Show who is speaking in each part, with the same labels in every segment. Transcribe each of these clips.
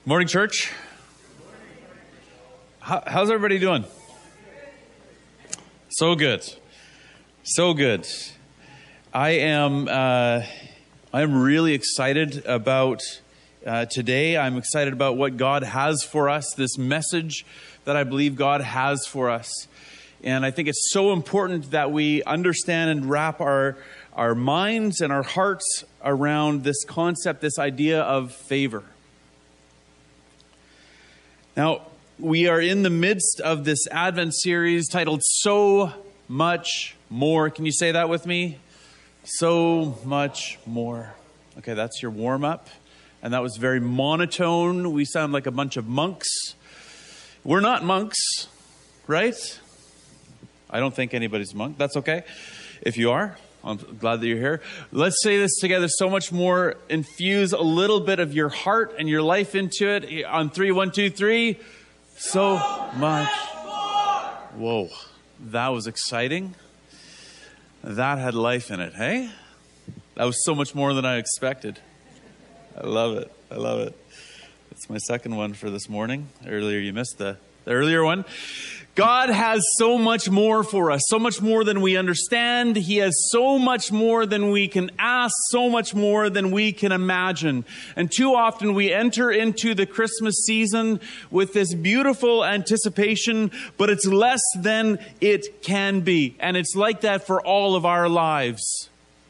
Speaker 1: Morning, church. How's everybody doing? So good. So good. I'm really excited about today. I'm excited about what God has for us, this message that I believe God has for us. And I think it's so important that we understand and wrap our minds and our hearts around this concept, this idea of favor. Now, we are in the midst of this Advent series titled So Much More. Can you say that with me? So much more. Okay, that's your warm-up. And that was very monotone. We sound like a bunch of monks. We're not monks, right? I don't think anybody's a monk. That's okay. If you are, I'm glad that you're here. Let's say this together. So much more. Infuse a little bit of your heart and your life into it. On 3, 1, 2, 3. So much more. Whoa, that was exciting. That had life in it, hey? That was so much more than I expected. I love it. I love it. That's my second one for this morning. Earlier you missed the earlier one. God has so much more for us, so much more than we understand. He has so much more than we can ask, so much more than we can imagine. And too often we enter into the Christmas season with this beautiful anticipation, but it's less than it can be. And it's like that for all of our lives.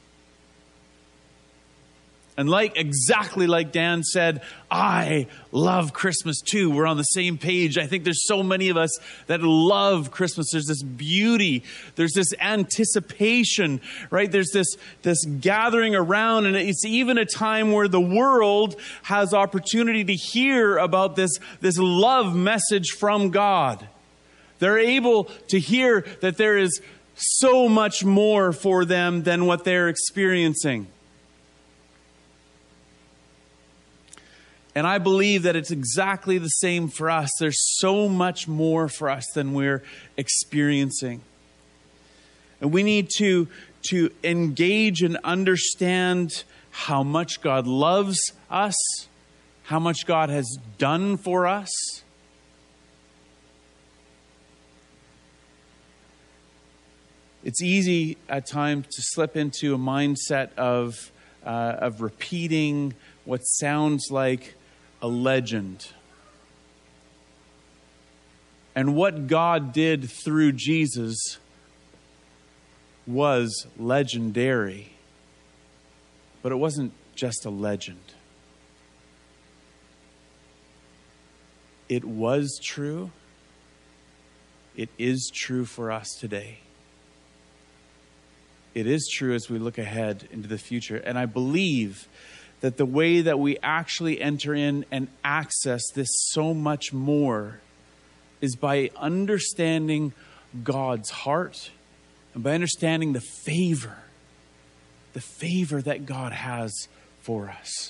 Speaker 1: And exactly like Dan said, I love Christmas too. We're on the same page. I think there's so many of us that love Christmas. There's this beauty. There's this anticipation, right? There's this gathering around. And it's even a time where the world has opportunity to hear about this love message from God. They're able to hear that there is so much more for them than what they're experiencing. And I believe that it's exactly the same for us. There's so much more for us than we're experiencing. And we need to engage and understand how much God loves us, how much God has done for us. It's easy at times to slip into a mindset of repeating what sounds like a legend. And what God did through Jesus was legendary. But it wasn't just a legend. It was true. It is true for us today. It is true as we look ahead into the future. And I believe that the way that we actually enter in and access this so much more is by understanding God's heart and by understanding the favor that God has for us.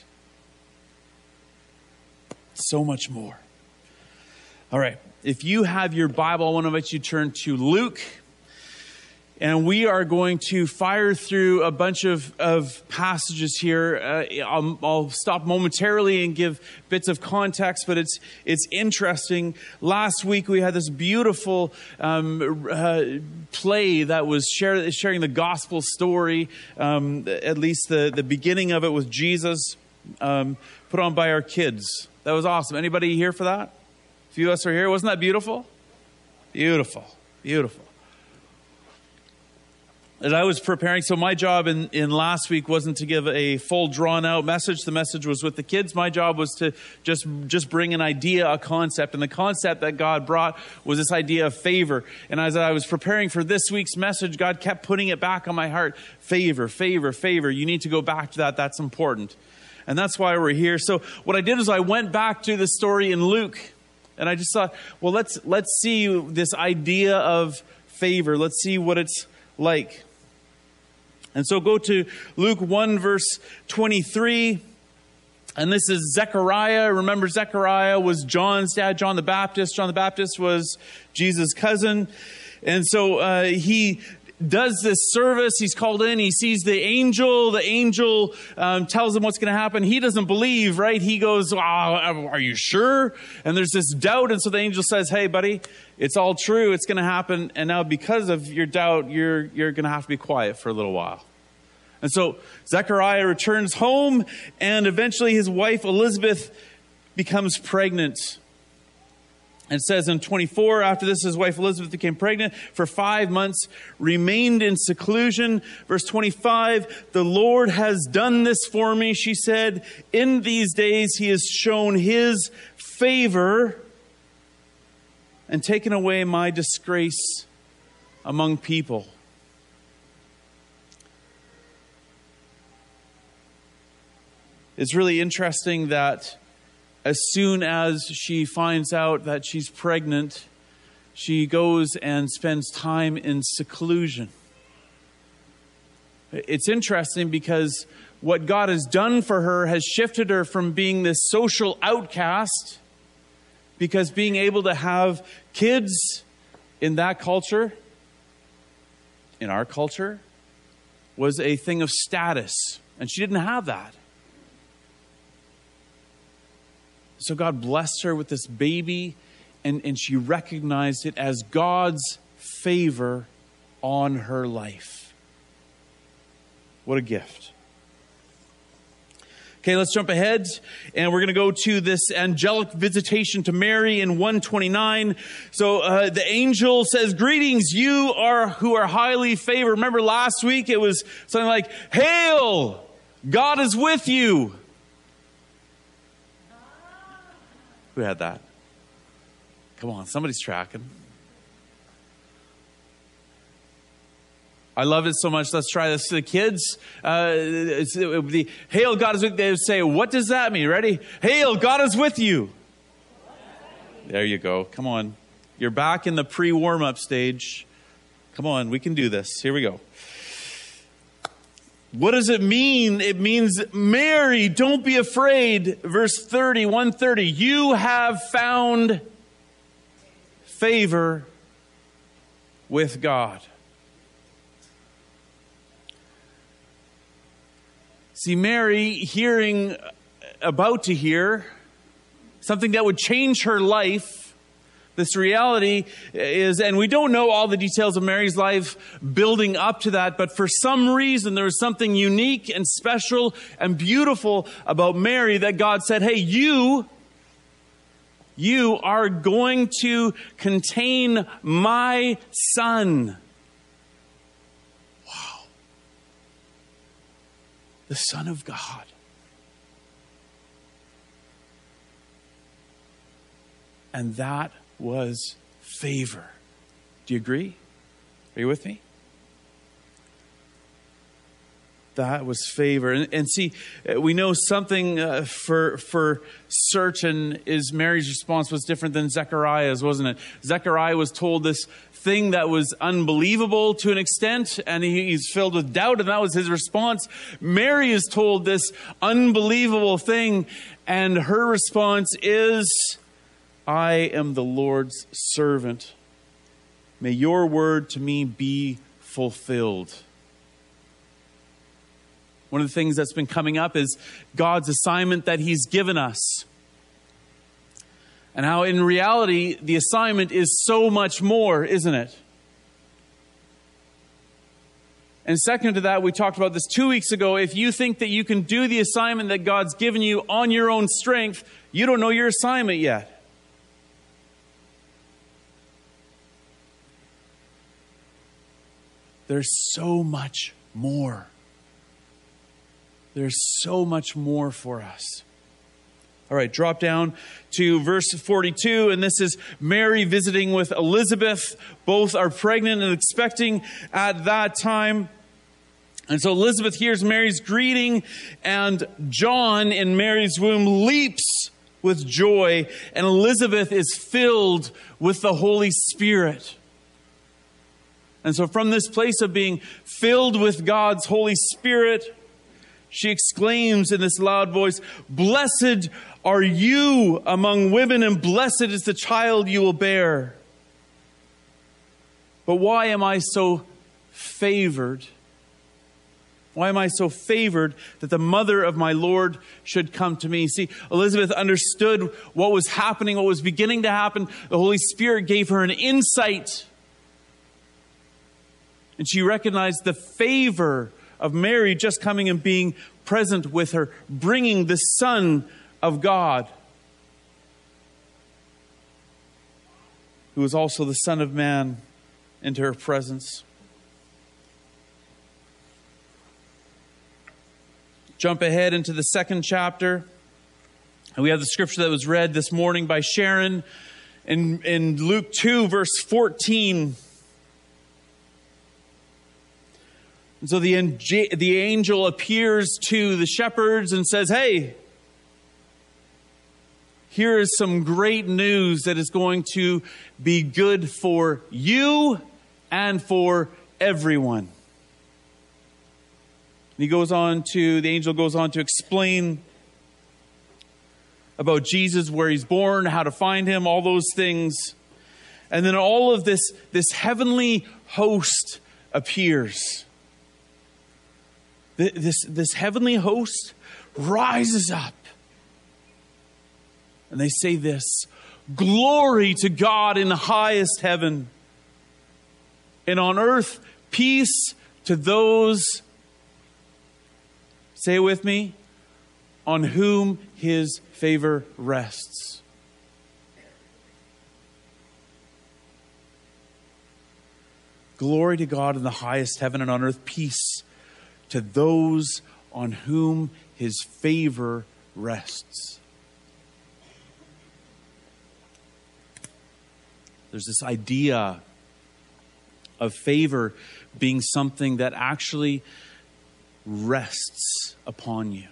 Speaker 1: So much more. All right, if you have your Bible, I want to invite you to turn to Luke. And we are going to fire through a bunch of passages here. I'll stop momentarily and give bits of context, but it's interesting. Last week we had this beautiful play that was sharing the gospel story, at least the beginning of it with Jesus, put on by our kids. That was awesome. Anybody here for that? A few of us are here. Wasn't that beautiful? Beautiful. Beautiful. As I was preparing, so my job in last week wasn't to give a full drawn-out message. The message was with the kids. My job was to just bring an idea, a concept. And the concept that God brought was this idea of favor. And as I was preparing for this week's message, God kept putting it back on my heart. Favor, favor, favor. You need to go back to that. That's important. And that's why we're here. So what I did is I went back to the story in Luke. And I just thought, well, let's see this idea of favor. Let's see what it's like. And so go to Luke 1 verse 23. And this is Zechariah. Remember, Zechariah was John's dad, John the Baptist. John the Baptist was Jesus' cousin. And so he does this service. He's called in. He sees the angel. The angel tells him what's going to happen. He doesn't believe, right? He goes, oh, are you sure? And there's this doubt. And so the angel says, hey, buddy, it's all true. It's going to happen. And now because of your doubt, you're going to have to be quiet for a little while. And so Zechariah returns home, and eventually his wife Elizabeth becomes pregnant. And it says in 24, after this, his wife Elizabeth became pregnant for 5 months, remained in seclusion. Verse 25, the Lord has done this for me, she said. In these days he has shown his favor and taken away my disgrace among people. It's really interesting that as soon as she finds out that she's pregnant, she goes and spends time in seclusion. It's interesting because what God has done for her has shifted her from being this social outcast, because being able to have kids in that culture, in our culture, was a thing of status. And she didn't have that. So God blessed her with this baby, and she recognized it as God's favor on her life. What a gift. Okay, let's jump ahead, and we're going to go to this angelic visitation to Mary in 129. So the angel says, greetings, you are who are highly favored. Remember last week it was something like, hail, God is with you. Who had that? Come on, somebody's tracking. I love it so much. Let's try this to the kids. It would be, hail, God is with you. They would say, what does that mean? Ready? Hail, God is with you. There you go. Come on. You're back in the pre-warm-up stage. Come on, we can do this. Here we go. What does it mean? It means, Mary, don't be afraid. Verse 30, 130. You have found favor with God. See, Mary, about to hear something that would change her life. This reality is, and we don't know all the details of Mary's life building up to that, but for some reason there was something unique and special and beautiful about Mary that God said, hey, you are going to contain my son. Wow. The Son of God. And that was favor. Do you agree? Are you with me? That was favor. And see, we know something for certain is Mary's response was different than Zechariah's, wasn't it? Zechariah was told this thing that was unbelievable to an extent, and he's filled with doubt, and that was his response. Mary is told this unbelievable thing, and her response is, I am the Lord's servant. May your word to me be fulfilled. One of the things that's been coming up is God's assignment that he's given us. And how in reality, the assignment is so much more, isn't it? And second to that, we talked about this 2 weeks ago. If you think that you can do the assignment that God's given you on your own strength, you don't know your assignment yet. There's so much more. There's so much more for us. All right, drop down to verse 42, and this is Mary visiting with Elizabeth. Both are pregnant and expecting at that time. And so Elizabeth hears Mary's greeting, and John in Mary's womb leaps with joy, and Elizabeth is filled with the Holy Spirit. And so from this place of being filled with God's Holy Spirit, she exclaims in this loud voice, blessed are you among women, and blessed is the child you will bear. But why am I so favored? Why am I so favored that the mother of my Lord should come to me? See, Elizabeth understood what was happening, what was beginning to happen. The Holy Spirit gave her an insight. And she recognized the favor of Mary just coming and being present with her, bringing the Son of God, who is also the Son of Man, into her presence. Jump ahead into the second chapter. And we have the scripture that was read this morning by Sharon in Luke 2, verse 14. And so the angel appears to the shepherds and says, hey, here is some great news that is going to be good for you and for everyone. And the angel goes on to explain about Jesus, where he's born, how to find him, all those things. And then all of this heavenly host appears. This heavenly host rises up. And they say this: glory to God in the highest heaven, and on earth peace to those, say it with me, on whom his favor rests. Glory to God in the highest heaven, and on earth peace to those on whom his favor rests. There's this idea of favor being something that actually rests upon you.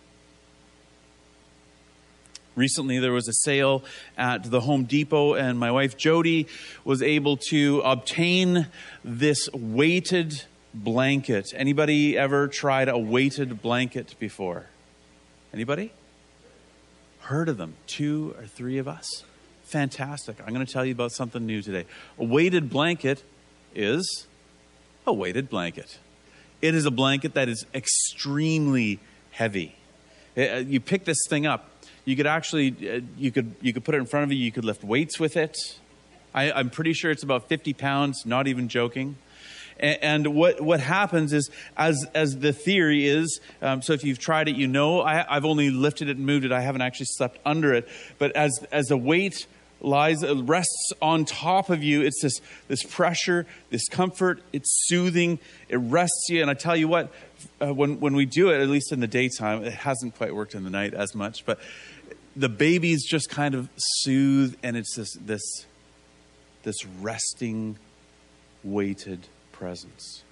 Speaker 1: Recently, there was a sale at the Home Depot, and my wife Jody was able to obtain this weighted blanket. Anybody ever tried a weighted blanket before? Anybody? Heard of them? 2 or 3 of us? Fantastic. I'm going to tell you about something new today. A weighted blanket is a weighted blanket. It is a blanket that is extremely heavy. You pick this thing up. You could actually, you could put it in front of you. You could lift weights with it. I'm pretty sure it's about 50 pounds, not even joking. And what happens is, as the theory is, so if you've tried it, you know, I've only lifted it and moved it. I haven't actually slept under it. But as the weight rests on top of you, it's this pressure, this comfort. It's soothing. It rests you. And I tell you what, when we do it, at least in the daytime, it hasn't quite worked in the night as much, but the babies just kind of soothe, and it's this resting, weighted presence.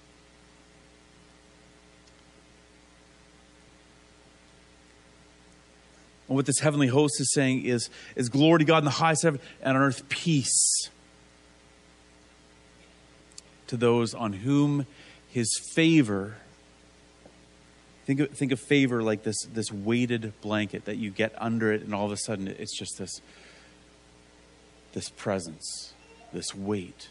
Speaker 1: And what this heavenly host is saying is glory to God in the highest heaven, and on earth peace to those on whom his favor. Think of favor like this weighted blanket that you get under it, and all of a sudden it's just this presence, this weight.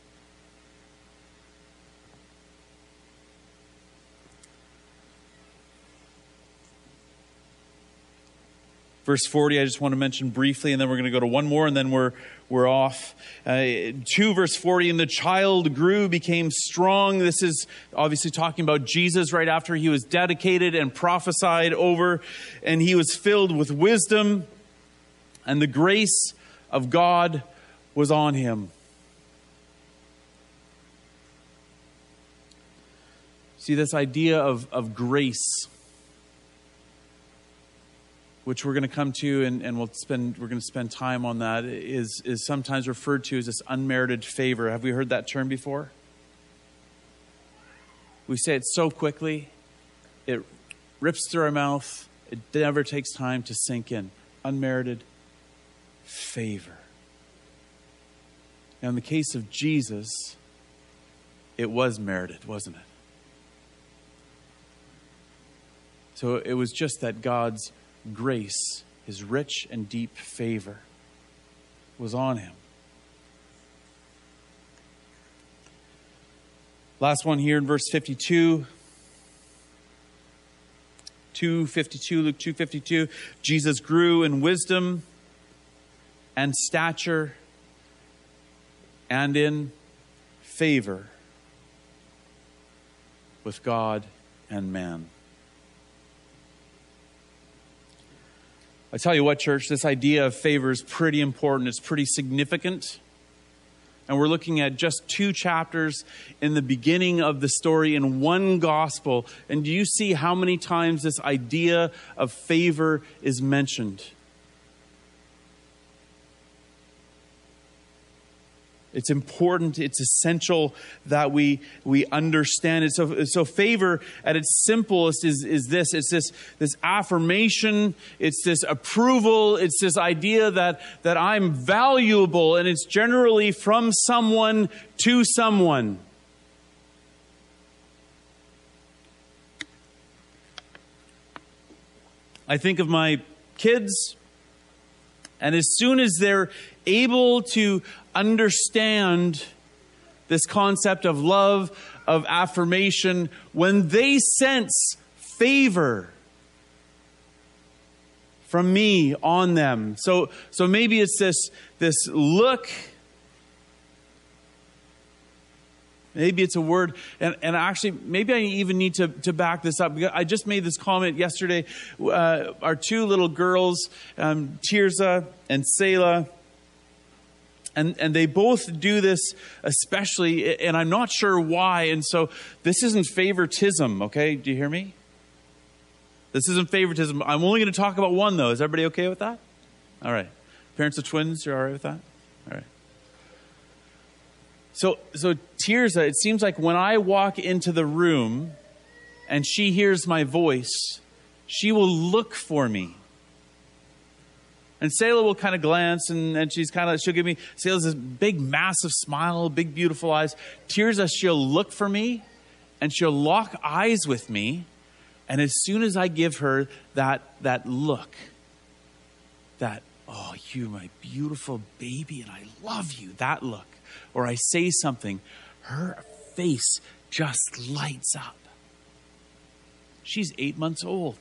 Speaker 1: Verse 40, I just want to mention briefly, and then we're going to go to one more, and then we're off. 2 verse 40, and the child grew, became strong. This is obviously talking about Jesus right after he was dedicated and prophesied over, and he was filled with wisdom, and the grace of God was on him. See, this idea of grace, which we're going to come to, and we're going to spend time on that, is sometimes referred to as this unmerited favor. Have we heard that term before? We say it so quickly, it rips through our mouth. It never takes time to sink in. Unmerited favor. Now, in the case of Jesus, it was merited, wasn't it? So it was just that God's grace, his rich and deep favor, was on him. Last one here in verse 52. 2:52, Luke 2:52. Jesus grew in wisdom and stature and in favor with God and man. I tell you what, church, this idea of favor is pretty important. It's pretty significant. And we're looking at just 2 chapters in the beginning of the story in one gospel. And do you see how many times this idea of favor is mentioned? It's important, it's essential that we understand it. So favor at its simplest is this. It's this affirmation, it's this approval, it's this idea that I'm valuable, and it's generally from someone to someone. I think of my kids, and as soon as they're able to understand this concept of love, of affirmation, when they sense favor from me on them. So maybe it's this look. Maybe it's a word, and actually, maybe I even need to back this up. I just made this comment yesterday. Our 2 little girls, Tirza and Selah, and they both do this especially, and I'm not sure why. And so this isn't favoritism, okay? Do you hear me? This isn't favoritism. I'm only going to talk about one, though. Is everybody okay with that? All right. Parents of twins, you're all right with that? All right. So Tirza, it seems like when I walk into the room and she hears my voice, she will look for me. And Selah will kind of glance, and she'll give me, Selah's this big, massive smile, big, beautiful eyes. Tirza, she'll look for me, and she'll lock eyes with me. And as soon as I give her that look, that, oh, you're my beautiful baby, and I love you, that look, or I say something, her face just lights up. She's 8 months old.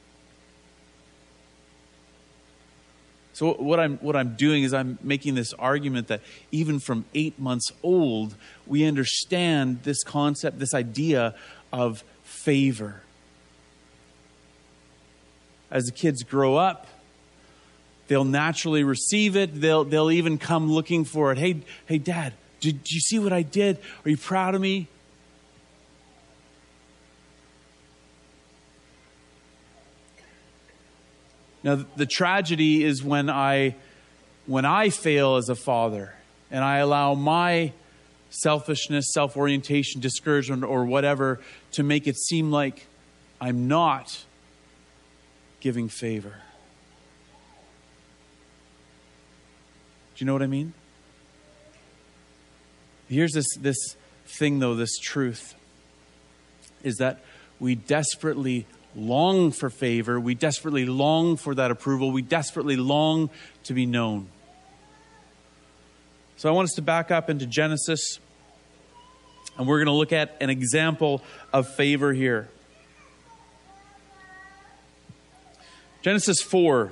Speaker 1: So what I'm doing is I'm making this argument that even from 8 months old, we understand this concept, this idea of favor. As the kids grow up, they'll naturally receive it. They'll even come looking for it. Hey, Dad, did you see what I did? Are you proud of me? Now, the tragedy is when I fail as a father and I allow my selfishness, self-orientation, discouragement, or whatever to make it seem like I'm not giving favor. Do you know what I mean? Here's this thing, though, this truth, is that we desperately long for favor. We desperately long for that approval. We desperately long to be known. So I want us to back up into Genesis, and we're going to look at an example of favor here. Genesis 4.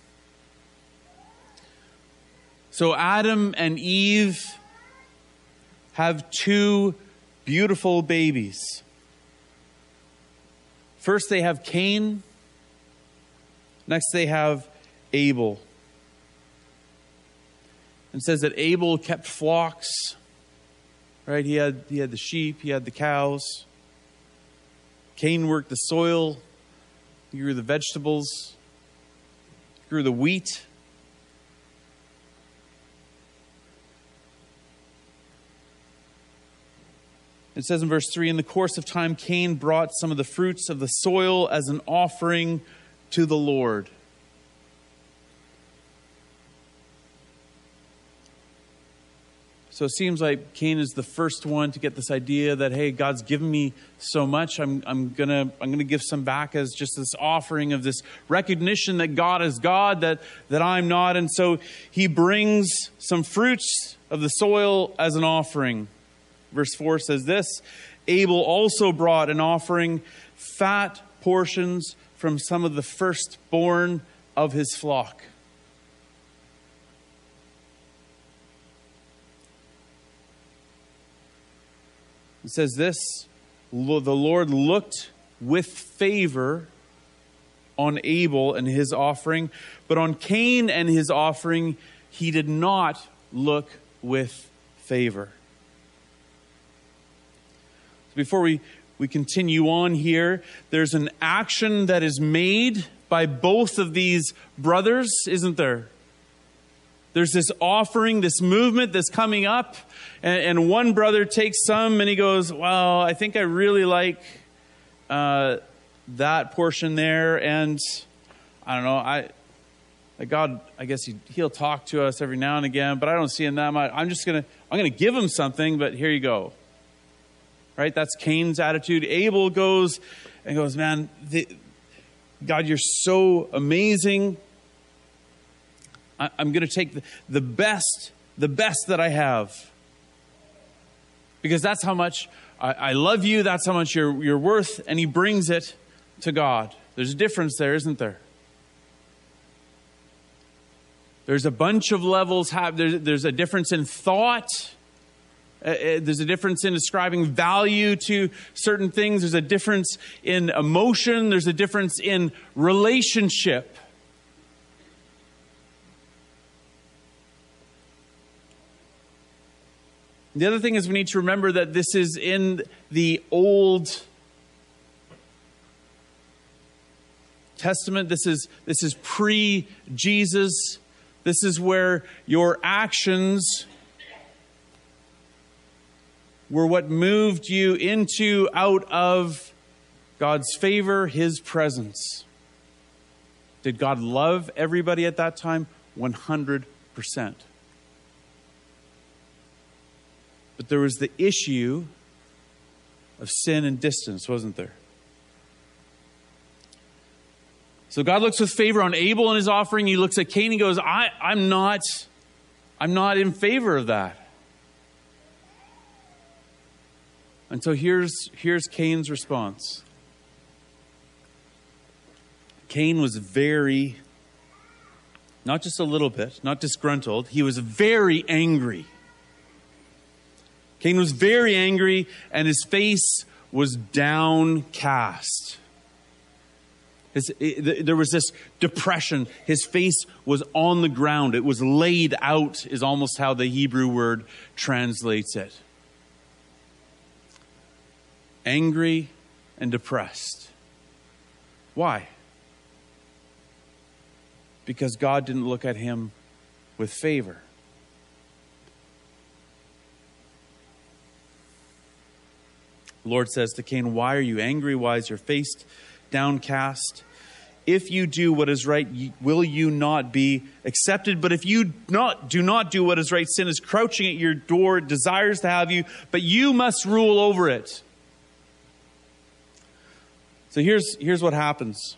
Speaker 1: So Adam and Eve have 2 beautiful babies. First they have Cain. Next they have Abel. And it says that Abel kept flocks. Right? He had the sheep, he had the cows. Cain worked the soil. He grew the vegetables. He grew the wheat. It says in verse 3, in the course of time, Cain brought some of the fruits of the soil as an offering to the Lord. So it seems like Cain is the first one to get this idea that, hey, God's given me so much, I'm gonna give some back as just this offering of this recognition that God is God, that I'm not. And so he brings some fruits of the soil as an offering. Verse 4 says this, Abel also brought an offering, fat portions from some of the firstborn of his flock. It says this, the Lord looked with favor on Abel and his offering, but on Cain and his offering, he did not look with favor. Before we continue on here, there's an action that is made by both of these brothers, isn't there? There's this offering, this movement that's coming up, and one brother takes some and he goes, well, I think I really like that portion there, and I don't know, God, I guess he'll talk to us every now and again, but I don't see him that much. I'm gonna give him something, but here you go. Right? That's Cain's attitude. Abel goes, man, God, you're so amazing. I'm going to take the best that I have. Because that's how much I love you. That's how much you're worth. And he brings it to God. There's a difference there, isn't there? There's a bunch of levels. There's a difference in thought. There's a difference in ascribing value to certain things. There's a difference in emotion. There's a difference in relationship. The other thing is we need to remember that this is in the Old Testament. This is pre-Jesus. This is where your actions were what moved you out of God's favor, His presence. Did God love everybody at that time? 100%. But there was the issue of sin and distance, wasn't there? So God looks with favor on Abel and his offering. He looks at Cain and goes, I'm not in favor of that. And so here's Cain's response. Cain was very, not just a little bit, not disgruntled, he was very angry. Cain was very angry, and his face was downcast. There was this depression. His face was on the ground. It was laid out, is almost how the Hebrew word translates it. Angry and depressed. Why? Because God didn't look at him with favor. The Lord says to Cain, why are you angry? Why is your face downcast? If you do what is right, will you not be accepted? But if you do not do what is right, sin is crouching at your door, it desires to have you, but you must rule over it. So here's what happens.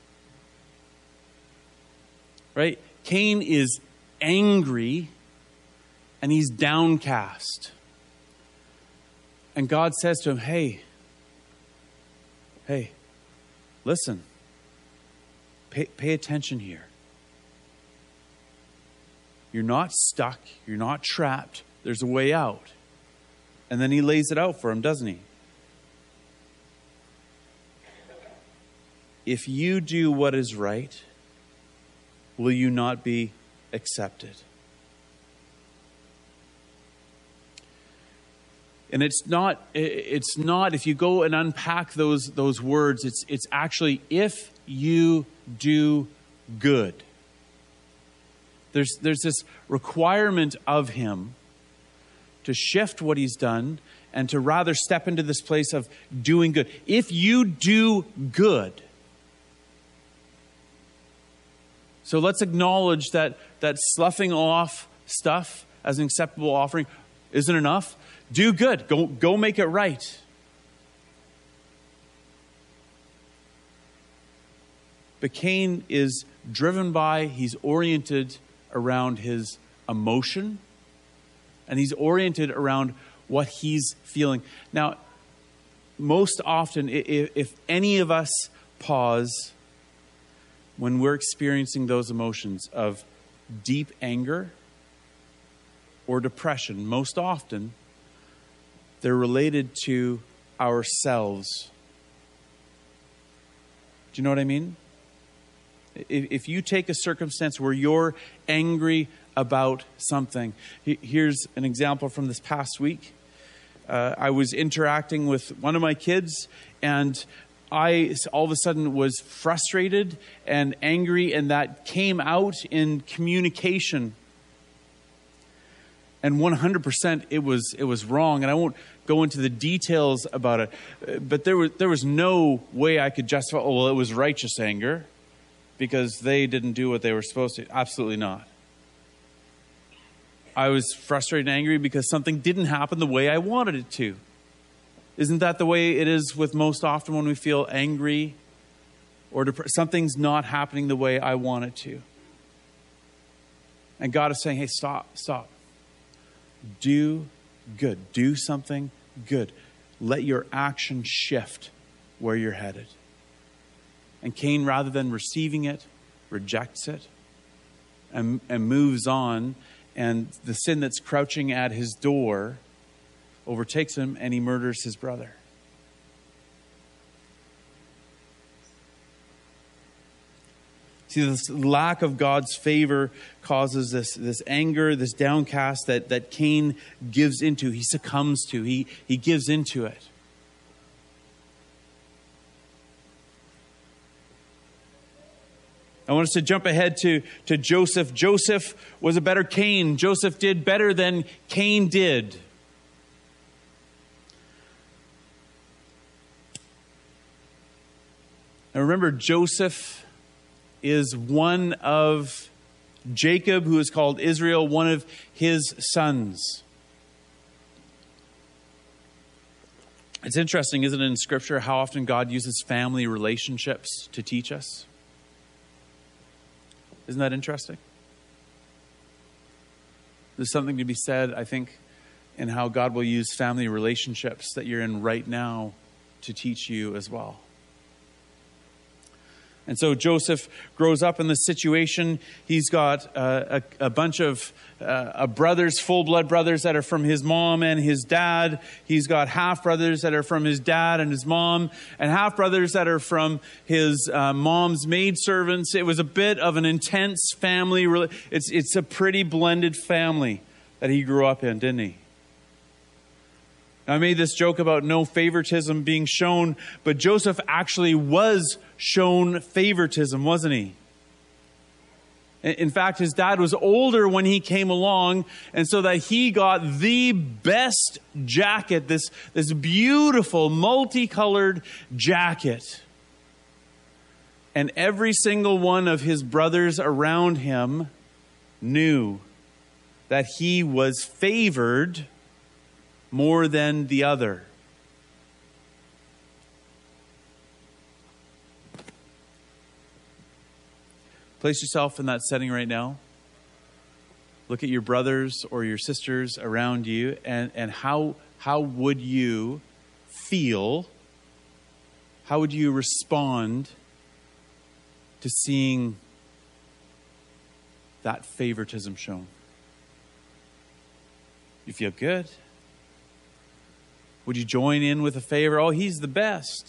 Speaker 1: Right? Cain is angry and he's downcast. And God says to him, hey, listen, pay attention here. You're not stuck. You're not trapped. There's a way out. And then he lays it out for him, doesn't he? If you do what is right, will you not be accepted? And it's not, if you go and unpack those words, it's actually if you do good. There's this requirement of him to shift what he's done and to rather step into this place of doing good. If you do good. So let's acknowledge that sloughing off stuff as an acceptable offering isn't enough. Do good. Go make it right. But Cain is driven by, he's oriented around his emotion, and he's oriented around what he's feeling. Now, most often, if any of us pause when we're experiencing those emotions of deep anger or depression, most often they're related to ourselves. Do you know what I mean? If you take a circumstance where you're angry about something, here's an example from this past week. I was interacting with one of my kids, and I all of a sudden was frustrated and angry, and that came out in communication. And 100% it was wrong, and I won't go into the details about it. But there was no way I could justify, oh, well, it was righteous anger because they didn't do what they were supposed to. Absolutely not. I was frustrated and angry because something didn't happen the way I wanted it to. Isn't that the way it is with most often when we feel angry or something's not happening the way I want it to? And God is saying, hey, stop. Do good. Do something good. Let your action shift where you're headed. And Cain, rather than receiving it, rejects it and moves on. And the sin that's crouching at his door overtakes him, and he murders his brother. See, this lack of God's favor causes this anger, this downcast that Cain gives into. He succumbs to. He gives into it. I want us to jump ahead to Joseph. Joseph was a better Cain. Joseph did better than Cain did. Now remember, Joseph is one of Jacob, who is called Israel, one of his sons. It's interesting, isn't it, in Scripture, how often God uses family relationships to teach us? Isn't that interesting? There's something to be said, I think, in how God will use family relationships that you're in right now to teach you as well. And so Joseph grows up in this situation. He's got a bunch of brothers, full-blood brothers that are from his mom and his dad. He's got half-brothers that are from his dad and his mom, and half-brothers that are from his mom's maidservants. It was a bit of an intense family. It's a pretty blended family that he grew up in, didn't he? I made this joke about no favoritism being shown, but Joseph actually was shown favoritism, wasn't he? In fact, his dad was older when he came along, and so that he got the best jacket, this beautiful multicolored jacket. And every single one of his brothers around him knew that he was favored more than the other. Place yourself in that setting right now. Look at your brothers or your sisters around you, and how would you feel? How would you respond to seeing that favoritism shown? You feel good? Would you join in with a favor? Oh, he's the best.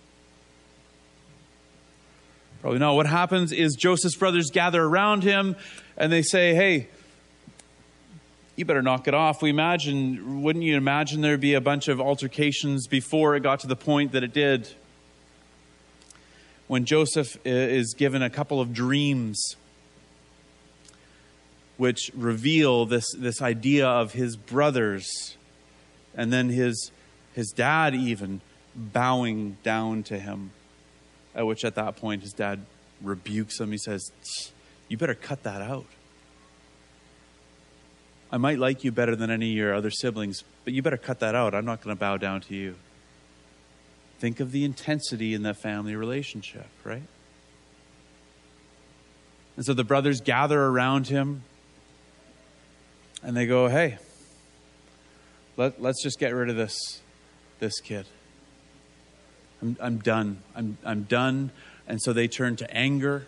Speaker 1: Probably not. What happens is Joseph's brothers gather around him and they say, hey, you better knock it off. Wouldn't you imagine there'd be a bunch of altercations before it got to the point that it did? When Joseph is given a couple of dreams which reveal this idea of his brothers, and then his dad even bowing down to him, at which at that point his dad rebukes him. He says, you better cut that out. I might like you better than any of your other siblings, but you better cut that out. I'm not going to bow down to you. Think of the intensity in that family relationship, right? And so the brothers gather around him and they go, hey, let's just get rid of this kid. I'm done. I'm done. And so they turn to anger.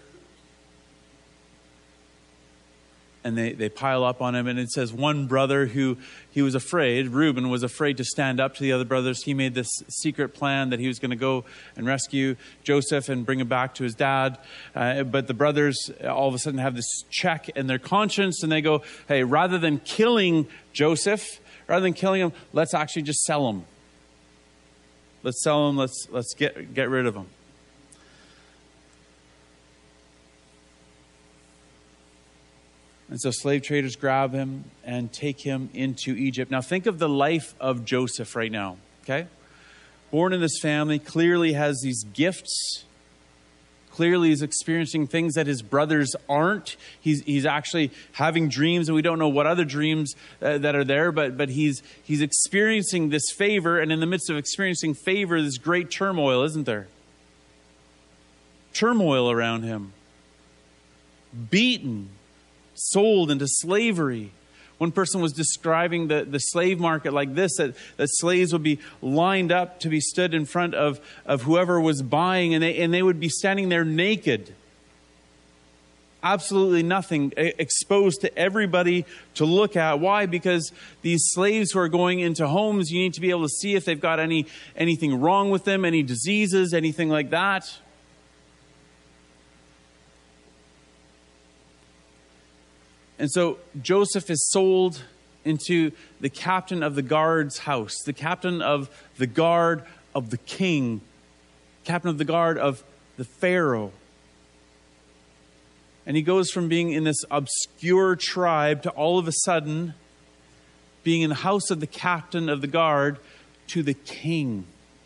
Speaker 1: And they pile up on him. And it says one brother who he was afraid, Reuben was afraid to stand up to the other brothers. He made this secret plan that he was going to go and rescue Joseph and bring him back to his dad. But the brothers all of a sudden have this check in their conscience. And they go, hey, rather than killing Joseph, rather than killing him, let's actually just sell him. Let's sell him. Let's get rid of him. And so slave traders grab him and take him into Egypt. Now think of the life of Joseph right now, okay? Born in this family, clearly has these gifts. Clearly he's experiencing things that his brothers aren't. He's actually having dreams, and we don't know what other dreams that are there, but he's experiencing this favor, and in the midst of experiencing favor, there's great turmoil, isn't there? Turmoil around him. Beaten. Sold into slavery. One person was describing the slave market like this, that slaves would be lined up to be stood in front of whoever was buying, and they would be standing there naked. Absolutely nothing, exposed to everybody to look at. Why? Because these slaves who are going into homes, you need to be able to see if they've got anything wrong with them, any diseases, anything like that. And so Joseph is sold into the captain of the guard's house, the captain of the guard of the king, captain of the guard of the Pharaoh. And he goes from being in this obscure tribe to all of a sudden being in the house of the captain of the guard to the king.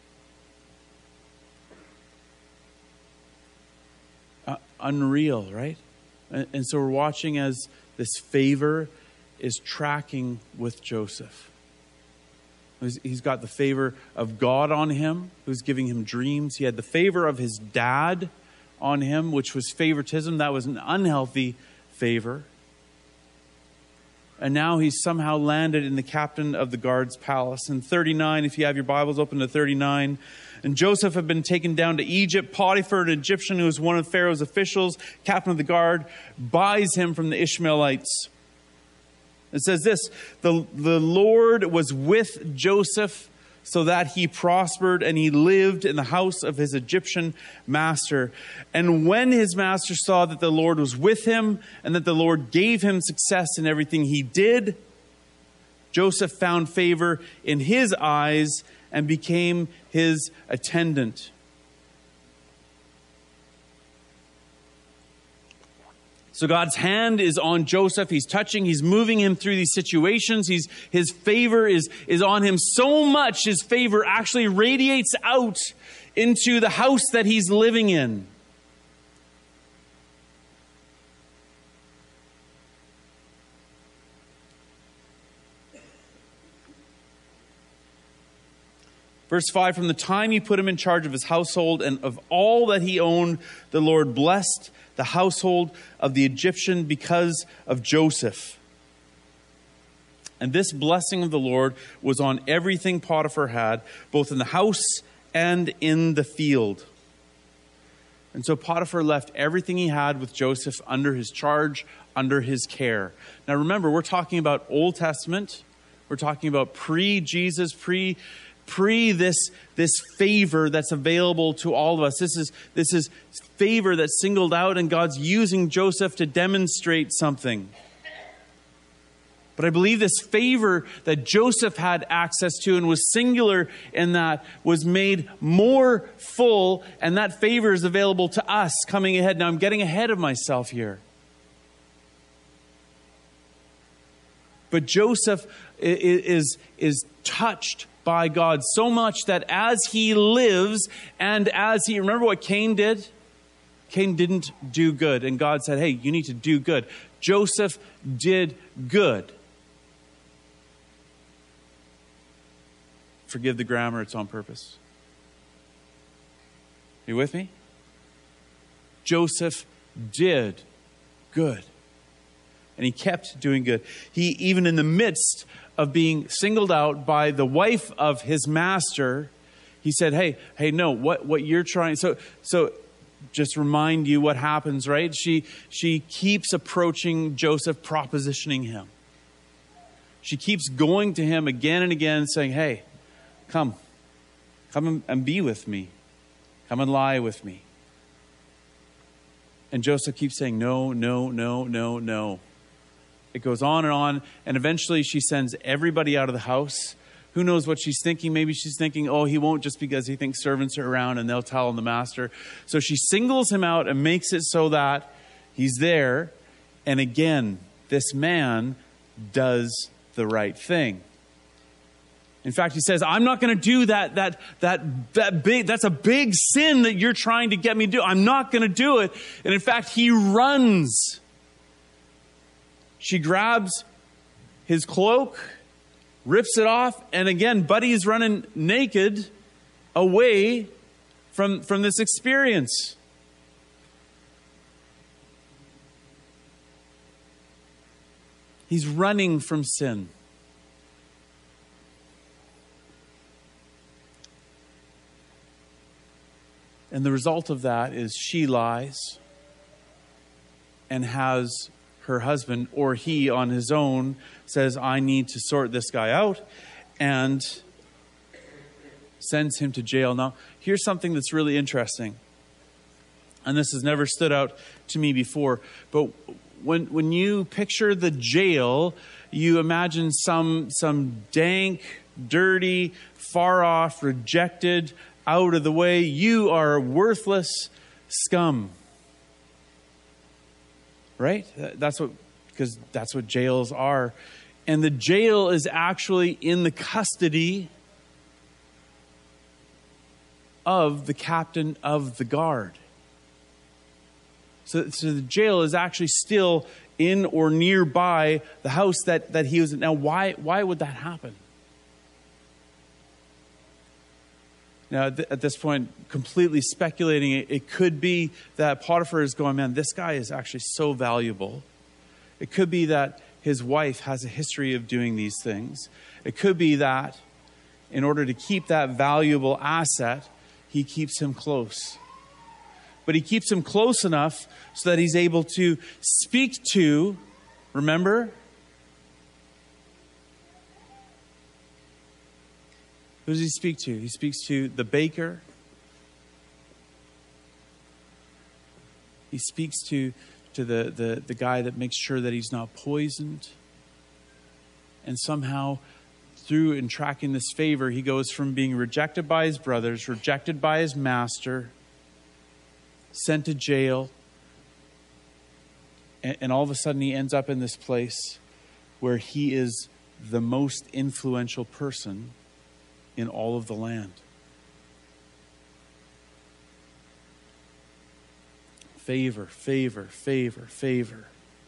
Speaker 1: Unreal, right? And so we're watching as this favor is tracking with Joseph. He's got the favor of God on him, who's giving him dreams. He had the favor of his dad on him, which was favoritism. That was an unhealthy favor. And now he's somehow landed in the captain of the guard's palace. In 39, if you have your Bibles open to 39, and Joseph had been taken down to Egypt. Potiphar, an Egyptian who was one of Pharaoh's officials, captain of the guard, buys him from the Ishmaelites. It says this, the Lord was with Joseph so that he prospered, and he lived in the house of his Egyptian master. And when his master saw that the Lord was with him and that the Lord gave him success in everything he did, Joseph found favor in his eyes and became his attendant. So God's hand is on Joseph. He's touching, he's moving him through these situations. His favor is on him so much, his favor actually radiates out into the house that he's living in. Verse 5, from the time he put him in charge of his household and of all that he owned, the Lord blessed the household of the Egyptian because of Joseph. And this blessing of the Lord was on everything Potiphar had, both in the house and in the field. And so Potiphar left everything he had with Joseph under his charge, under his care. Now remember, we're talking about Old Testament. We're talking about pre-Jesus, pre this favor that's available to all of us. This is favor that's singled out, and God's using Joseph to demonstrate something. But I believe this favor that Joseph had access to and was singular in that was made more full, and that favor is available to us coming ahead. Now I'm getting ahead of myself here. But Joseph is touched by God so much that as he lives and as he, remember what Cain did? Cain didn't do good. And God said, hey, you need to do good. Joseph did good. Forgive the grammar, it's on purpose. You with me? Joseph did good. And he kept doing good. He, even in the midst of being singled out by the wife of his master, he said, hey, no, what you're trying. So just remind you what happens, right? She keeps approaching Joseph, propositioning him. She keeps going to him again and again, saying, hey, come and be with me. Come and lie with me. And Joseph keeps saying, no, no, no, no, no. It goes on, and eventually she sends everybody out of the house. Who knows what she's thinking? Maybe she's thinking, oh, he won't, just because he thinks servants are around and they'll tell on the master. So she singles him out and makes it so that he's there. And again, this man does the right thing. In fact, he says, I'm not going to do that big, that's a big sin that you're trying to get me to do. I'm not going to do it. And in fact, he runs. She grabs his cloak, rips it off, and again, Buddy's running naked away from this experience. He's running from sin. And the result of that is she lies and has her husband, or he on his own, says, I need to sort this guy out, and sends him to jail. Now, here's something that's really interesting. And this has never stood out to me before. But when you picture the jail, you imagine some dank, dirty, far off, rejected, out of the way, you are worthless scum. Right? Because that's what jails are. And the jail is actually in the custody of the captain of the guard. So the jail is actually still in or nearby the house that he was in. Now, why would that happen? Now, at this point, completely speculating, it could be that Potiphar is going, man, this guy is actually so valuable. It could be that his wife has a history of doing these things. It could be that in order to keep that valuable asset, he keeps him close. But he keeps him close enough so that he's able to speak to, remember? Who does he speak to? He speaks to the baker. He speaks to the guy that makes sure that he's not poisoned. And somehow, through and tracking this favor, he goes from being rejected by his brothers, rejected by his master, sent to jail, and all of a sudden he ends up in this place where he is the most influential person in all of the land. Favor, favor, favor, favor.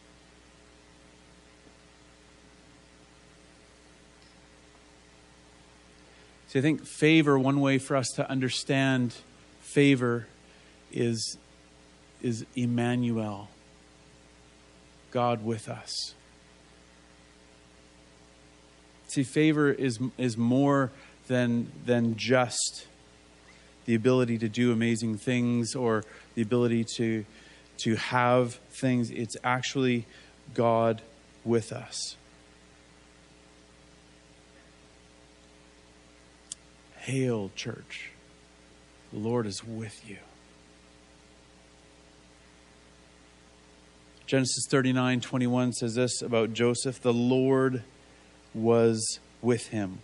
Speaker 1: See, I think favor, one way for us to understand favor is Emmanuel, God with us. See, favor is more than just the ability to do amazing things or the ability to have things. It's actually God with us. Hail, church. The Lord is with you. Genesis 39:21 says this about Joseph: the Lord was with him.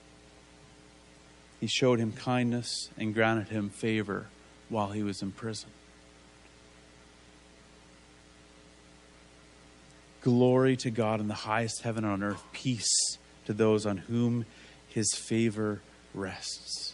Speaker 1: He showed him kindness and granted him favor while he was in prison. Glory to God in the highest heaven and on earth. Peace to those on whom his favor rests.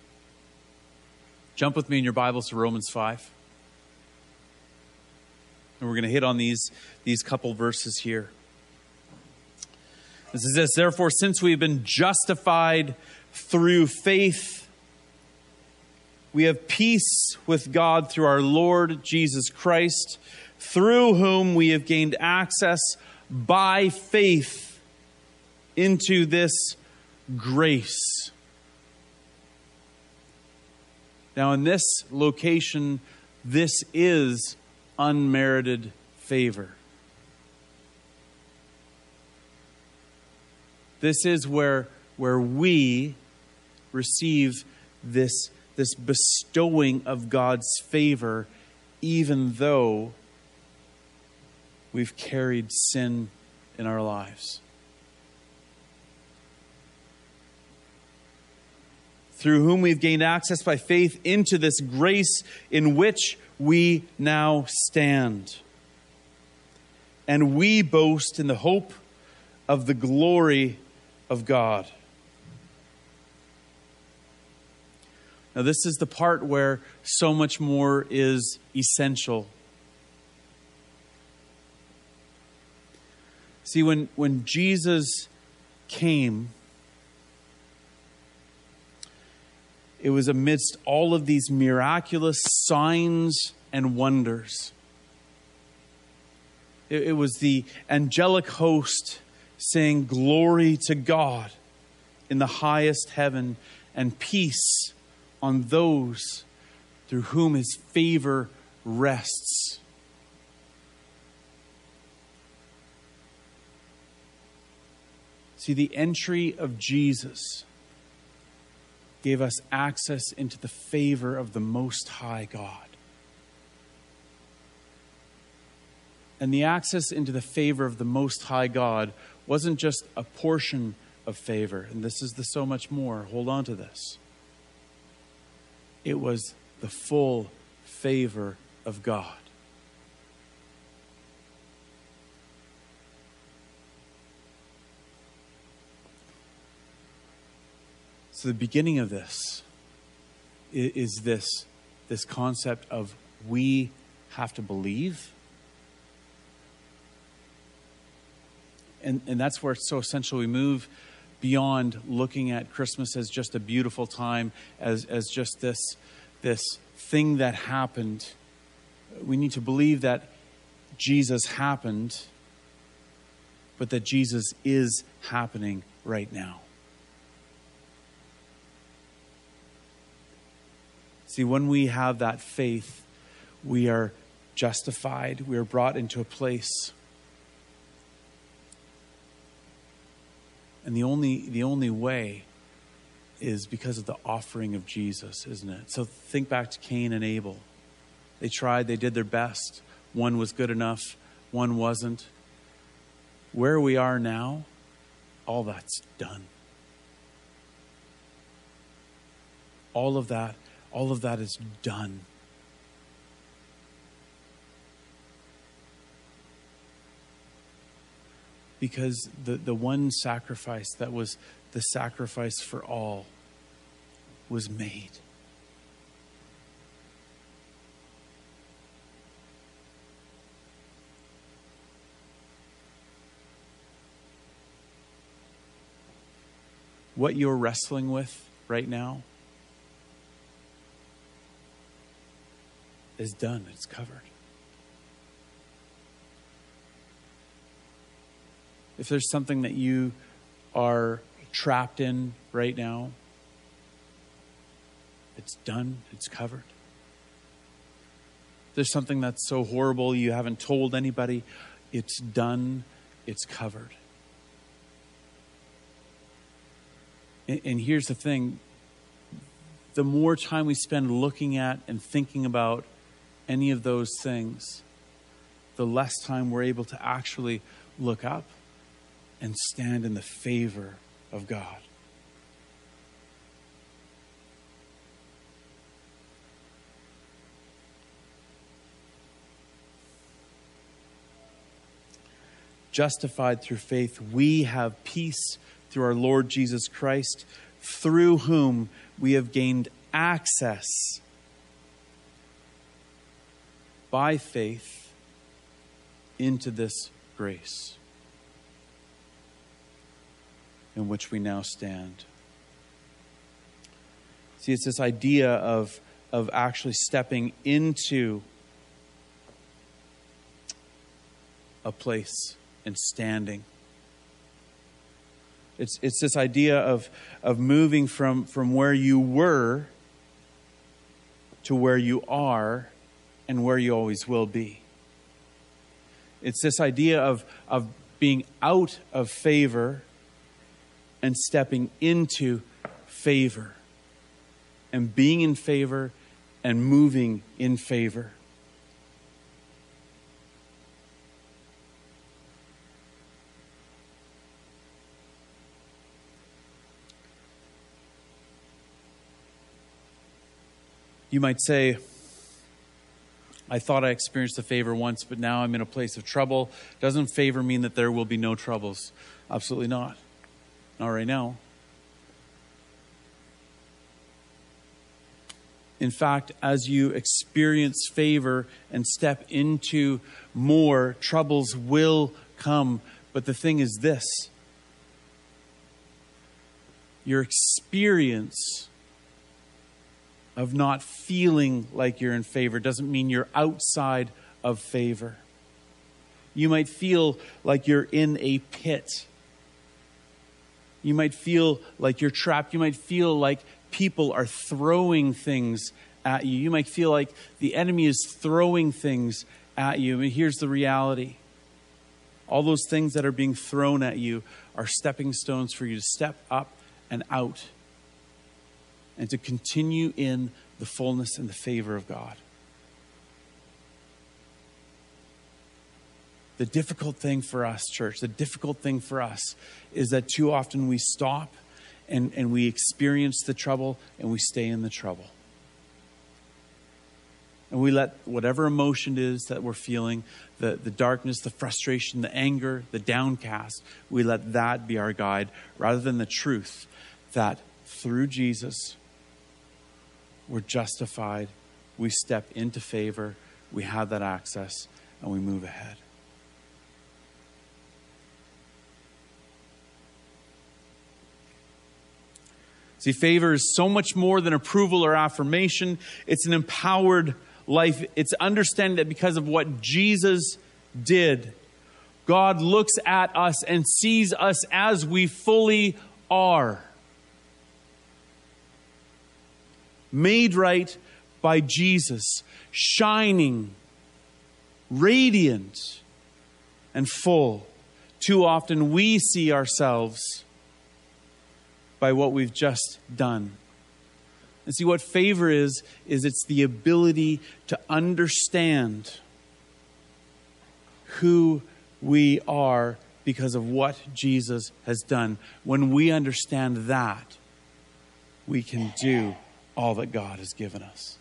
Speaker 1: Jump with me in your Bibles to Romans 5. And we're going to hit on these couple verses here. This is this: therefore, since we have been justified through faith, we have peace with God through our Lord Jesus Christ, through whom we have gained access by faith into this grace. Now, in this location, this is unmerited favor. This is where we receive this bestowing of God's favor, even though we've carried sin in our lives. Through whom we've gained access by faith into this grace in which we now stand. And we boast in the hope of the glory of God. Now, this is the part where so much more is essential. See, when Jesus came, it was amidst all of these miraculous signs and wonders. It was the angelic host saying, "Glory to God in the highest heaven, and peace on those through whom his favor rests." See, the entry of Jesus gave us access into the favor of the Most High God. And the access into the favor of the Most High God wasn't just a portion of favor. And this is the so much more. Hold on to this. It was the full favor of God. So the beginning of this is this concept of we have to believe. And that's where it's so essential we move beyond looking at Christmas as just a beautiful time, as just this thing that happened. We need to believe that Jesus happened, but that Jesus is happening right now. See, when we have that faith, we are justified. We are brought into a place. And the only way is because of the offering of Jesus, isn't it? So think back to Cain and Abel. They tried, they did their best. One was good enough, one wasn't. Where we are now, all that's done. All of that is done. Because the one sacrifice that was the sacrifice for all was made. What you're wrestling with right now is done. It's covered. If there's something that you are trapped in right now, it's done. It's covered. If there's something that's so horrible you haven't told anybody, it's done. It's covered. And here's the thing. The more time we spend looking at and thinking about any of those things, the less time we're able to actually look up and stand in the favor of God. Justified through faith, we have peace through our Lord Jesus Christ, through whom we have gained access by faith into this grace in which we now stand. See, it's this idea of actually stepping into a place and standing. It's this idea of moving from where you were to where you are and where you always will be. It's this idea of being out of favor and stepping into favor, and being in favor and moving in favor. You might say, I thought I experienced the favor once, but now I'm in a place of trouble. Doesn't favor mean that there will be no troubles? Absolutely not. Not right now. In fact, as you experience favor and step into more, troubles will come. But the thing is this: your experience of not feeling like you're in favor doesn't mean you're outside of favor. You might feel like you're in a pit. You might feel like you're trapped. You might feel like people are throwing things at you. You might feel like the enemy is throwing things at you. And here's the reality. All those things that are being thrown at you are stepping stones for you to step up and out and to continue in the fullness and the favor of God. The difficult thing for us, church, the difficult thing for us is that too often we stop and we experience the trouble and we stay in the trouble. And we let whatever emotion it is that we're feeling, the darkness, the frustration, the anger, the downcast, we let that be our guide rather than the truth that through Jesus, we're justified, we step into favor, we have that access, and we move ahead. See, favor is so much more than approval or affirmation. It's an empowered life. It's understanding that because of what Jesus did, God looks at us and sees us as we fully are. Made right by Jesus, shining, radiant, and full. Too often we see ourselves by what we've just done. And see, what favor is it's the ability to understand who we are because of what Jesus has done. When we understand that, we can do all that God has given us.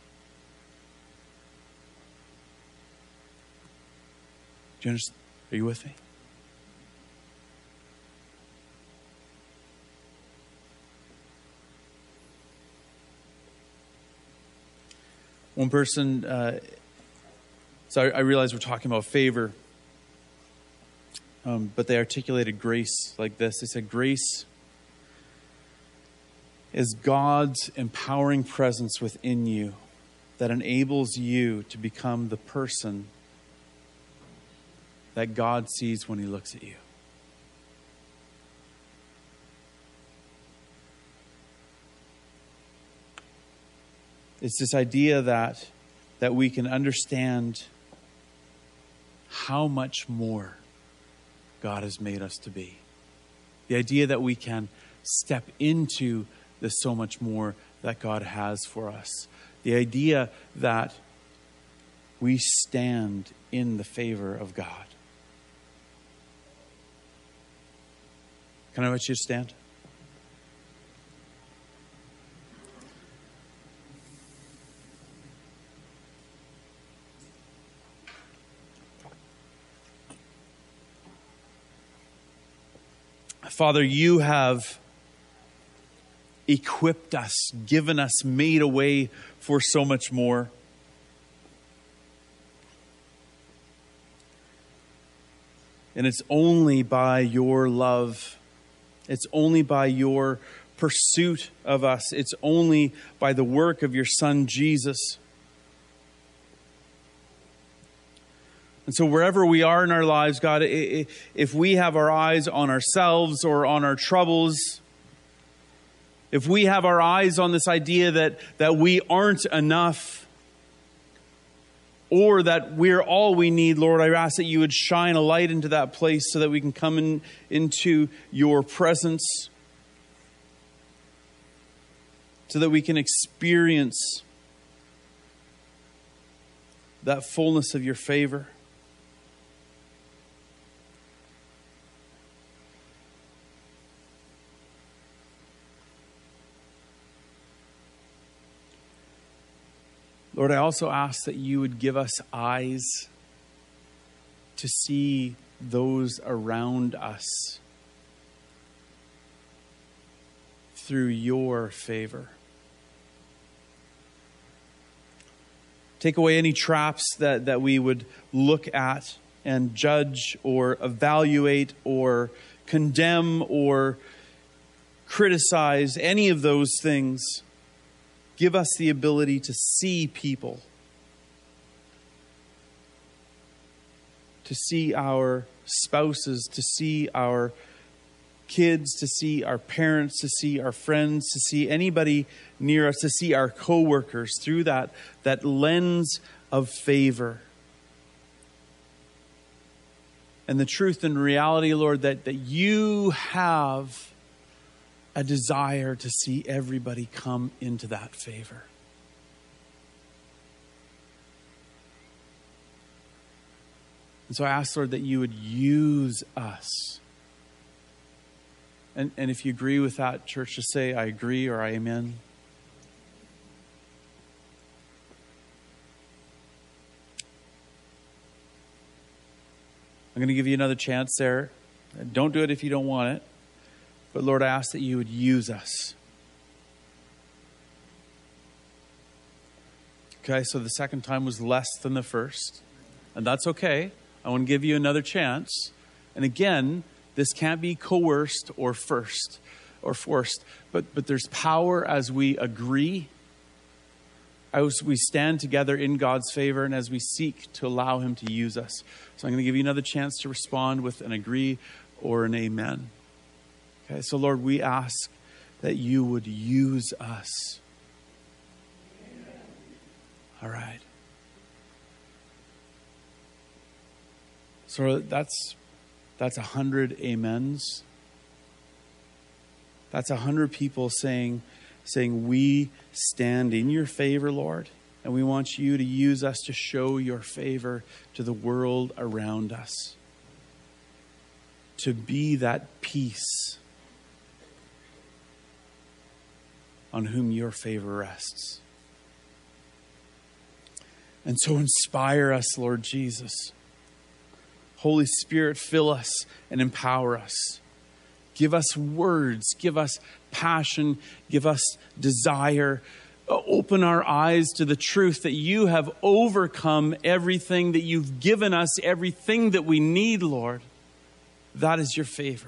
Speaker 1: Do you understand? Are you with me? One person, so I realize we're talking about favor, but they articulated grace like this. They said, grace is God's empowering presence within you that enables you to become the person that God sees when He looks at you. It's this idea that we can understand how much more God has made us to be. The idea that we can step into the so much more that God has for us. The idea that we stand in the favor of God. Can I invite you to stand? Father, you have equipped us, given us, made a way for so much more. And it's only by your love. It's only by your pursuit of us. It's only by the work of your Son, Jesus. And so wherever we are in our lives, God, if we have our eyes on ourselves or on our troubles, if we have our eyes on this idea that we aren't enough, or that we're all we need, Lord, I ask that you would shine a light into that place so that we can come into your presence, so that we can experience that fullness of your favor. Lord, I also ask that you would give us eyes to see those around us through your favor. Take away any traps that we would look at and judge or evaluate or condemn or criticize, any of those things. Give us the ability to see people, to see our spouses, to see our kids, to see our parents, to see our friends, to see anybody near us, to see our coworkers through that lens of favor. And the truth and reality, Lord, that you have a desire to see everybody come into that favor. And so I ask, Lord, that you would use us. And if you agree with that, church, just say, I agree, or I amen. I'm going to give you another chance there. Don't do it if you don't want it. But Lord, I ask that you would use us. Okay, so the second time was less than the first. And that's okay. I want to give you another chance. And again, this can't be coerced or forced. But there's power as we agree, as we stand together in God's favor, and as we seek to allow him to use us. So I'm going to give you another chance to respond with an agree or an amen. Okay, so Lord, we ask that you would use us. All right. So that's 100 amens. That's 100 people saying, we stand in your favor, Lord, and we want you to use us to show your favor to the world around us. To be that peace on whom your favor rests. And so inspire us, Lord Jesus. Holy Spirit, fill us and empower us. Give us words, give us passion, give us desire. Open our eyes to the truth that you have overcome everything, that you've given us everything that we need, Lord. That is your favor.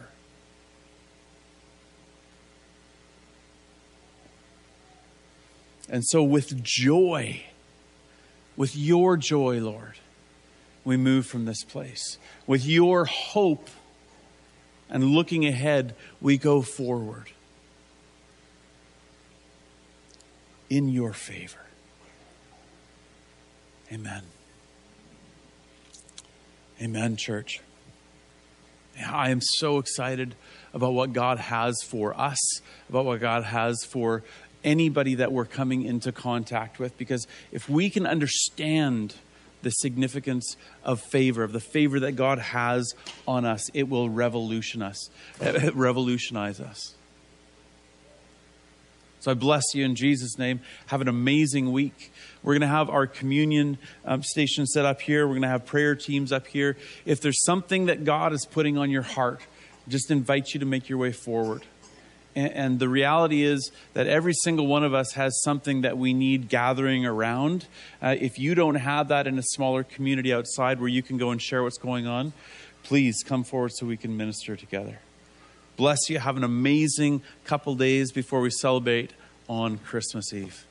Speaker 1: And so with joy, with your joy, Lord, we move from this place. With your hope and looking ahead, we go forward in your favor. Amen. Amen, church. I am so excited about what God has for us, about what God has for anybody that we're coming into contact with. Because if we can understand the significance of favor, of the favor that God has on us, it will revolutionize us. So I bless you in Jesus' name. Have an amazing week. We're going to have our communion station set up here. We're going to have prayer teams up here. If there's something that God is putting on your heart, just invite you to make your way forward. And the reality is that every single one of us has something that we need gathering around. If you don't have that in a smaller community outside where you can go and share what's going on, please come forward so we can minister together. Bless you. Have an amazing couple days before we celebrate on Christmas Eve.